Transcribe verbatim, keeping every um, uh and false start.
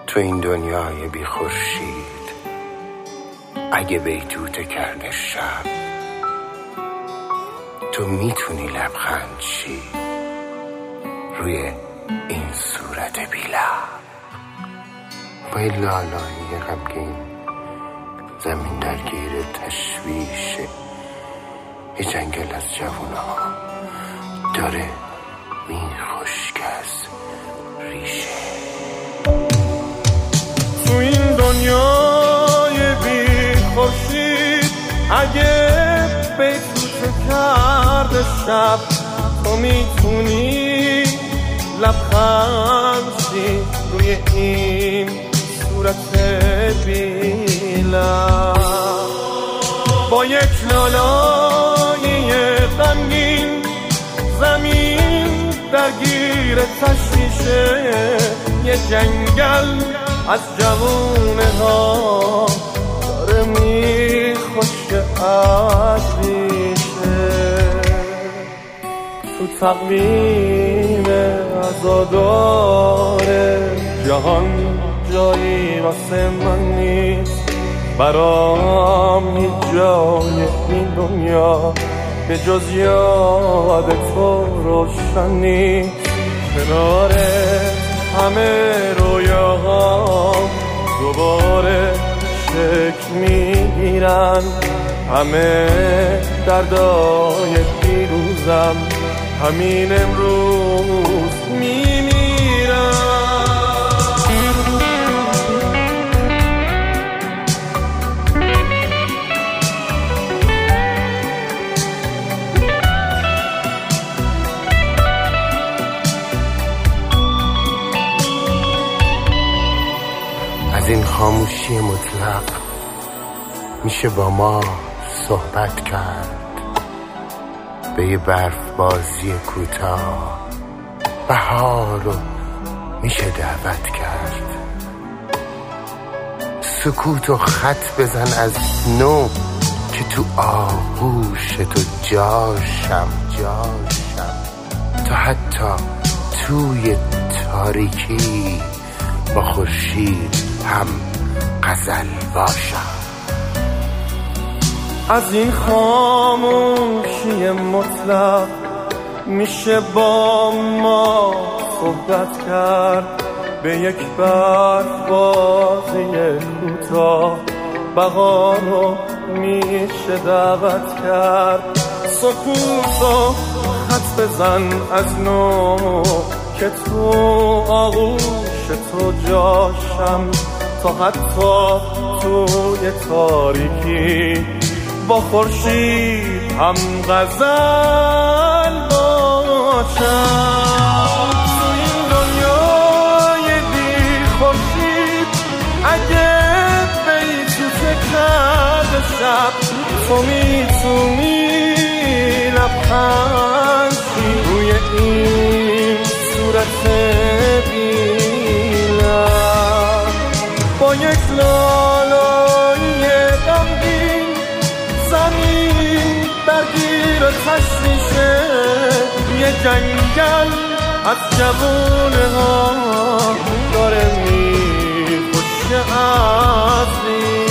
تو این دنیای بی خورشید اگه بیتوته کرده شب، تو میتونی لبخند چی روی این صورت بی لب. با این لالایی غمگین زمین درگیر تشویشه، یه جنگل از جوونا داره میخشک از ریشه. تو این دنیای بی خورشید اگه بیتوته کرده شب، تو میتونی لبخند چی روی این صورت بی لب. با یک لالایی غمگین زمین درگیر تشویشه، یه جنگل از جوونه ها داره میخشک از ریشه. تو تقویم عزادار جهان جایی واسه من نیست، برام هیچ جای این دنیا به جز یاد تو روشن نیست. کنار همه رویاهام دوباره شکل میگیرن، همه دردای دیروزم همین امروز میمیرن. از این خاموشی مطلق میشه با ما صحبت کرد، به یه برف بازی کوتاه بهار رو میشه دعوت کرد. سکوت و خط بزن از نو که تو آغوش تو جاشم جاشم، تا حتی توی تاریکی با خورشید هم غزل باشم. از این خاموشی مطلق میشه با ما صحبت کرد، به یک برف بازی کوتاه بهار رو میشه دعوت کرد. سکوت و خط بزن از نو که تو آغوش تو جاشم، تا حتی توی تاریکی با خورشید هم غزل باشم. تو این دنیای بی خورشید اگه بیتوته کرده شب، تو میتونی لبخند چی روی این صورت بی لب. با یک لالایی غمگین زمین درگیر تشویشه، یه جنگل از جوونه ها داره میخوشه از